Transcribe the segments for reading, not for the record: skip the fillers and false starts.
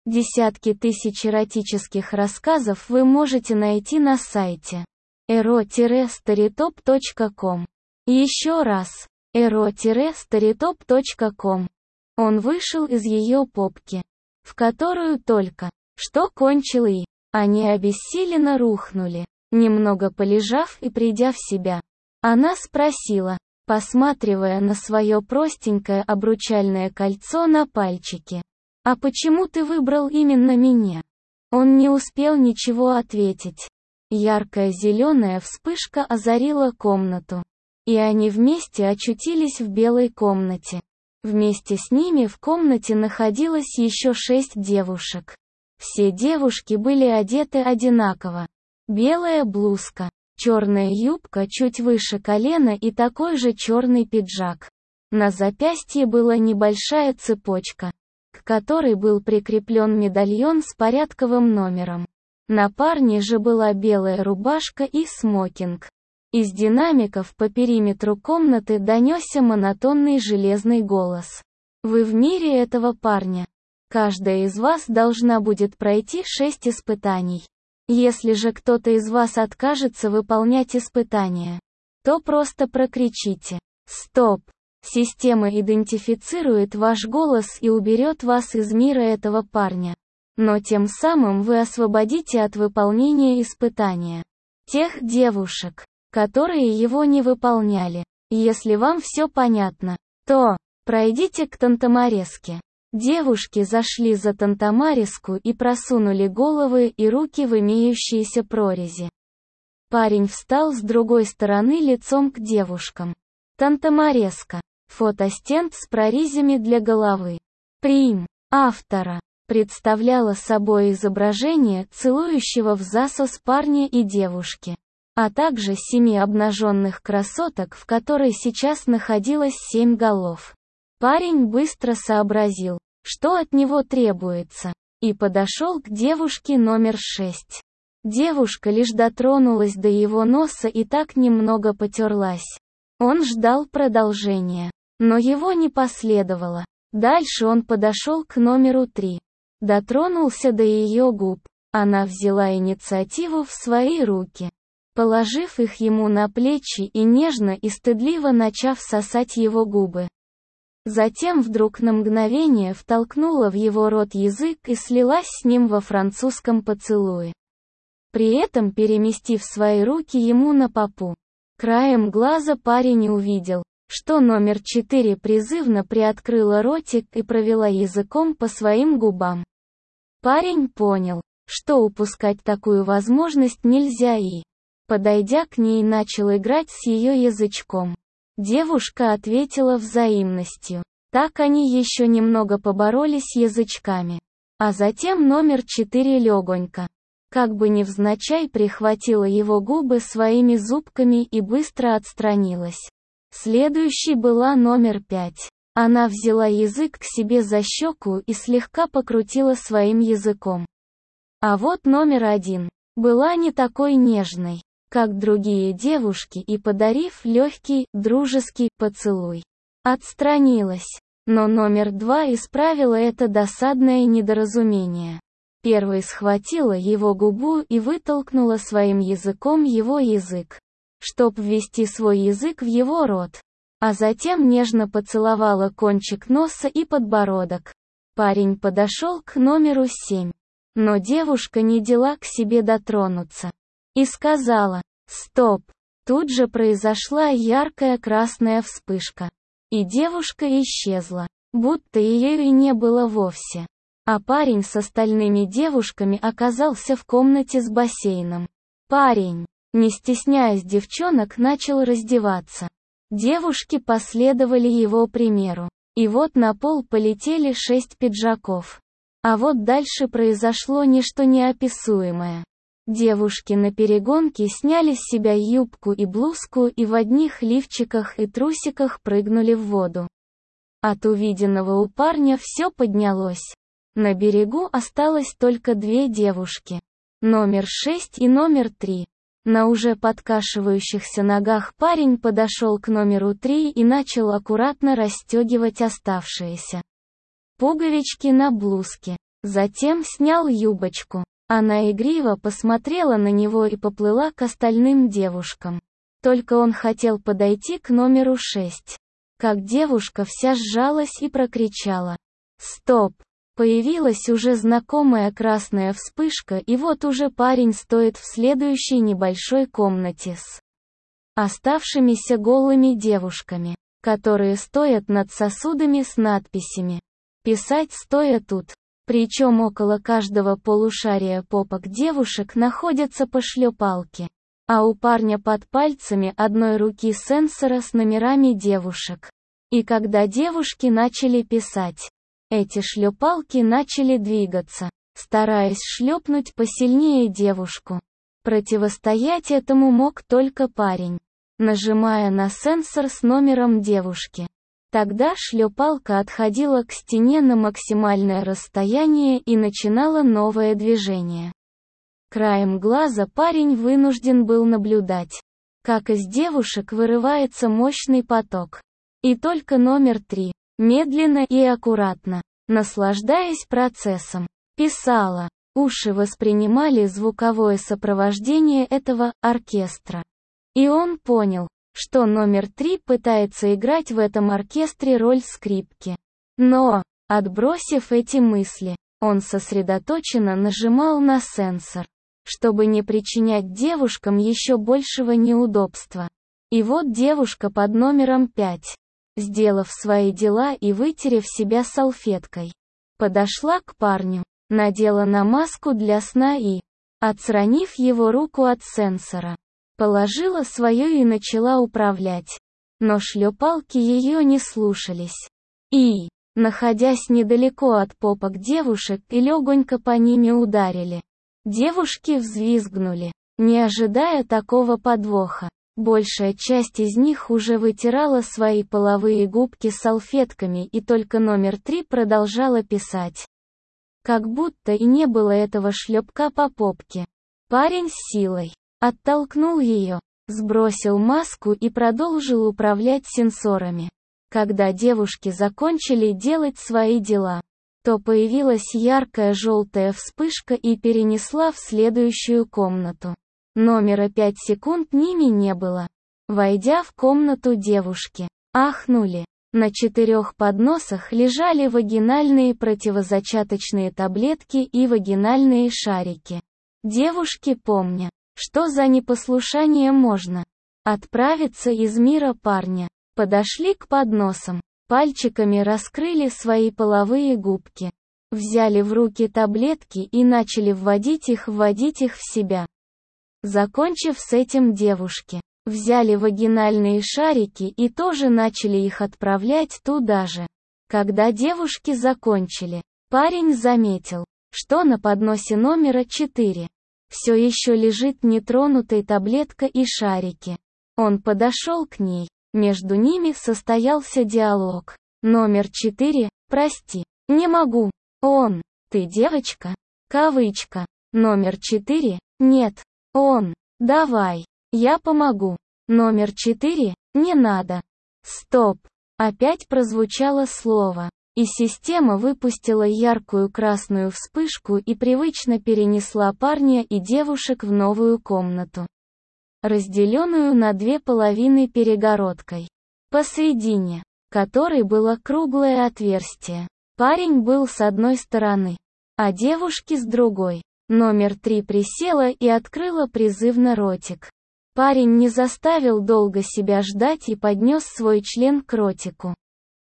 Десятки тысяч эротических рассказов вы можете найти на сайте ero-storytop.com. Еще раз, ero-storytop.com. Он вышел из ее попки, в которую только что кончил, и они обессиленно рухнули. Немного полежав и придя в себя, она спросила, посматривая на свое простенькое обручальное кольцо на пальчике: «А почему ты выбрал именно меня?» Он не успел ничего ответить. Яркая зеленая вспышка озарила комнату, и они вместе очутились в белой комнате. Вместе с ними в комнате находилось еще 6 девушек. Все девушки были одеты одинаково. Белая блузка, черная юбка чуть выше колена и такой же черный пиджак. На запястье была небольшая цепочка, к которой был прикреплен медальон с порядковым номером. На парне же была белая рубашка и смокинг. Из динамиков по периметру комнаты донесся монотонный железный голос: «Вы в мире этого парня. Каждая из вас должна будет пройти 6 испытаний. Если же кто-то из вас откажется выполнять испытания, то просто прокричите: «Стоп!». Система идентифицирует ваш голос и уберет вас из мира этого парня. Но тем самым вы освободите от выполнения испытания тех девушек, которые его не выполняли. Если вам все понятно, то пройдите к Тантамареске». Девушки зашли за Тантамареску и просунули головы и руки в имеющиеся прорези. Парень встал с другой стороны лицом к девушкам. Тантамареска. Фотостенд с прорезями для головы. Прим. Автора. Представляла собой изображение целующего в засос парня и девушки, а также 7 обнаженных красоток, в которой сейчас находилось 7 голов. Парень быстро сообразил, что от него требуется, и подошел к девушке номер 6. Девушка лишь дотронулась до его носа и так немного потерлась. Он ждал продолжения, но его не последовало. Дальше он подошел к номеру 3. Дотронулся до ее губ. Она взяла инициативу в свои руки, положив их ему на плечи и нежно и стыдливо начав сосать его губы. Затем вдруг на мгновение втолкнула в его рот язык и слилась с ним во французском поцелуе, при этом переместив свои руки ему на попу. Краем глаза парень увидел, что номер 4 призывно приоткрыла ротик и провела языком по своим губам. Парень понял, что упускать такую возможность нельзя, и, подойдя к ней, начал играть с ее язычком. Девушка ответила взаимностью. Так они еще немного поборолись язычками. А затем номер 4 легонько, как бы невзначай, прихватила его губы своими зубками и быстро отстранилась. Следующей была номер 5. Она взяла язык к себе за щеку и слегка покрутила своим языком. А вот номер 1 была не такой нежной, как другие девушки, и, подарив легкий, дружеский поцелуй, отстранилась. Но номер 2 исправила это досадное недоразумение. Первой схватила его губу и вытолкнула своим языком его язык, чтоб ввести свой язык в его рот. А затем нежно поцеловала кончик носа и подбородок. Парень подошел к номеру 7. Но девушка не дала к себе дотронуться. И сказала: «Стоп!». Тут же произошла яркая красная вспышка. И девушка исчезла, будто ее и не было вовсе. А парень с остальными девушками оказался в комнате с бассейном. Парень, не стесняясь девчонок, начал раздеваться. Девушки последовали его примеру. И вот на пол полетели 6 пиджаков. А вот дальше произошло нечто неописуемое. Девушки на перегонке сняли с себя юбку и блузку и в одних лифчиках и трусиках прыгнули в воду. От увиденного у парня все поднялось. На берегу осталось только 2 девушки. Номер 6 и номер 3. На уже подкашивающихся ногах парень подошел к номеру 3 и начал аккуратно расстегивать оставшиеся пуговички на блузке. Затем снял юбочку. Она игриво посмотрела на него и поплыла к остальным девушкам. Только он хотел подойти к номеру 6. Как девушка вся сжалась и прокричала: «Стоп!» Появилась уже знакомая красная вспышка, и вот уже парень стоит в следующей небольшой комнате с оставшимися голыми девушками, которые стоят над сосудами с надписями. Писать стоя тут. Причем около каждого полушария попок девушек находятся по шлепалке. А у парня под пальцами одной руки сенсора с номерами девушек. И когда девушки начали писать, эти шлепалки начали двигаться, стараясь шлепнуть посильнее девушку. Противостоять этому мог только парень, нажимая на сенсор с номером девушки. Тогда шлепалка отходила к стене на максимальное расстояние и начинала новое движение. Краем глаза парень вынужден был наблюдать, как из девушек вырывается мощный поток. И только номер 3, медленно и аккуратно, наслаждаясь процессом, писала. Уши воспринимали звуковое сопровождение этого оркестра. И он понял, что номер 3 пытается играть в этом оркестре роль скрипки. Но, отбросив эти мысли, он сосредоточенно нажимал на сенсор, чтобы не причинять девушкам еще большего неудобства. И вот девушка под номером 5, сделав свои дела и вытерев себя салфеткой, подошла к парню, надела на маску для сна и, отстранив его руку от сенсора, положила свою и начала управлять. Но шлепалки ее не слушались. И, находясь недалеко от попок девушек, и легонько по ними ударили. Девушки взвизгнули, не ожидая такого подвоха. Большая часть из них уже вытирала свои половые губки салфетками, и только номер 3 продолжала писать. Как будто и не было этого шлепка по попке. Парень с силой оттолкнул ее, сбросил маску и продолжил управлять сенсорами. Когда девушки закончили делать свои дела, то появилась яркая желтая вспышка и перенесла в следующую комнату. Номера 5 секунд ними не было. Войдя в комнату, девушки ахнули. На 4 подносах лежали вагинальные противозачаточные таблетки и вагинальные шарики. Девушки, помня, что за непослушание можно отправиться из мира парня, подошли к подносам, пальчиками раскрыли свои половые губки, взяли в руки таблетки и начали вводить их в себя. Закончив с этим, девушки взяли вагинальные шарики и тоже начали их отправлять туда же. Когда девушки закончили, парень заметил, что на подносе номера 4 все еще лежит нетронутой таблетка и шарики. Он подошел к ней, между ними состоялся диалог. Номер 4, прости, не могу. Он, ты девочка? Кавычка. Номер 4, нет. Он, давай, я помогу. Номер 4, не надо. Стоп. Опять прозвучало слово, и система выпустила яркую красную вспышку и привычно перенесла парня и девушек в новую комнату, разделенную на 2 половины перегородкой, посредине которой было круглое отверстие. Парень был с одной стороны, а девушки с другой. Номер 3 присела и открыла призывно ротик. Парень не заставил долго себя ждать и поднес свой член к ротику.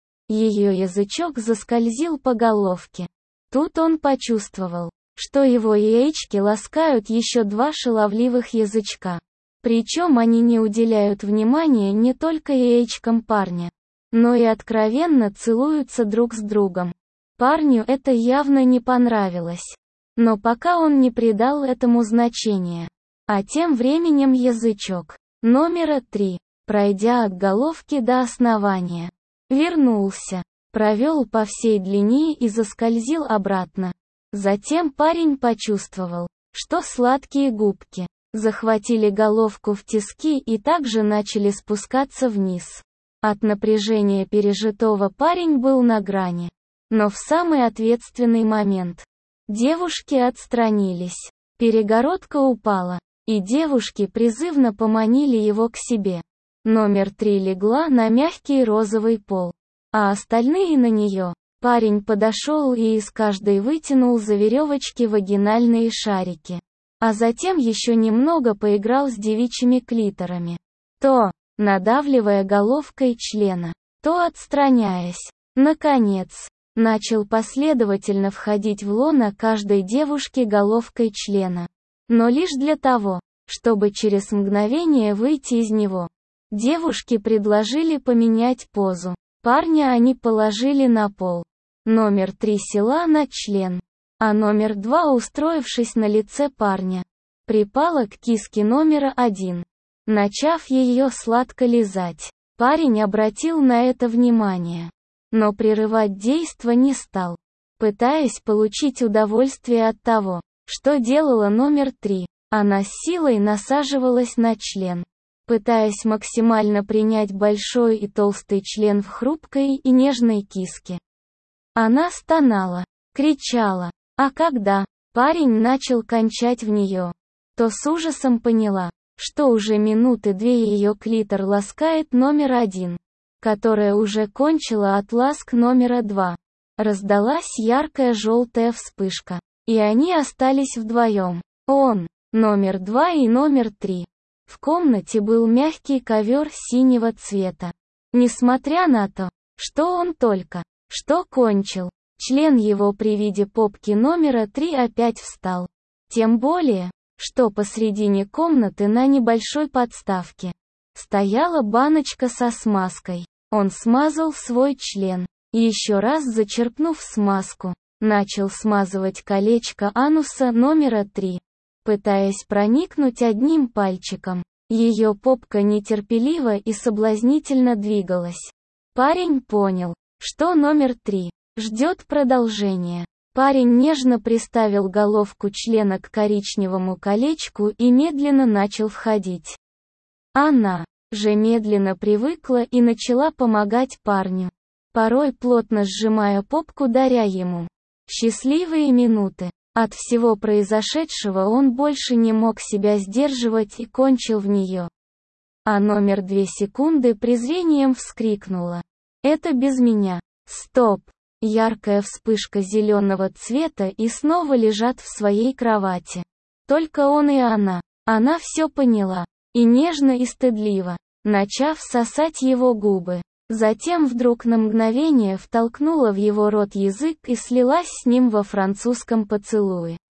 Ее язычок заскользил по головке. Тут он почувствовал, что его яички ласкают еще 2 шаловливых язычка. Причем они не уделяют внимания не только яичкам парня, но и откровенно целуются друг с другом. Парню это явно не понравилось. Но пока он не придал этому значения. А тем временем язычок номера 3, пройдя от головки до основания, вернулся, провел по всей длине и заскользил обратно. Затем парень почувствовал, что сладкие губки захватили головку в тиски и также начали спускаться вниз. От напряжения пережитого парень был на грани. Но в самый ответственный момент Девушки отстранились. Перегородка упала, и девушки призывно поманили его к себе. Номер 3 легла на мягкий розовый пол, а остальные на нее. Парень подошел и из каждой вытянул за веревочки вагинальные шарики. А затем еще немного поиграл с девичьими клиторами. То надавливая головкой члена, то отстраняясь. Наконец, начал последовательно входить в лоно каждой девушки головкой члена. Но лишь для того, чтобы через мгновение выйти из него. Девушки предложили поменять позу. Парня они положили на пол. Номер 3 села на член, а номер 2, устроившись на лице парня, припала к киске номера 1. Начав ее сладко лизать, парень обратил на это внимание, но прерывать действо не стал, пытаясь получить удовольствие от того, что делала номер 3. Она с силой насаживалась на член, пытаясь максимально принять большой и толстый член в хрупкой и нежной киске. Она стонала, кричала, а когда парень начал кончать в нее, то с ужасом поняла, что уже минуты 2 ее клитор ласкает номер 1, которая уже кончила от ласк номера 2. Раздалась яркая желтая вспышка, и они остались вдвоем. Он, номер 2 и номер 3. В комнате был мягкий ковер синего цвета. Несмотря на то, что он только что кончил, член его при виде попки номера 3 опять встал. Тем более, что посредине комнаты на небольшой подставке стояла баночка со смазкой. Он смазал свой член, еще раз зачерпнув смазку, начал смазывать колечко ануса номера 3, пытаясь проникнуть одним пальчиком. Ее попка нетерпеливо и соблазнительно двигалась. Парень понял, что номер 3 ждет продолжения. Парень нежно приставил головку члена к коричневому колечку и медленно начал входить. Она же медленно привыкла и начала помогать парню, порой плотно сжимая попку, даря ему счастливые минуты. От всего произошедшего он больше не мог себя сдерживать и кончил в нее. А номер 2 секунды презрением вскрикнула. «Это без меня! Стоп!» Яркая вспышка зеленого цвета и снова лежат в своей кровати. Только он и она. Она все поняла. И нежно и стыдливо, начав сосать его губы. Затем вдруг на мгновение втолкнула в его рот язык и слилась с ним во французском поцелуе.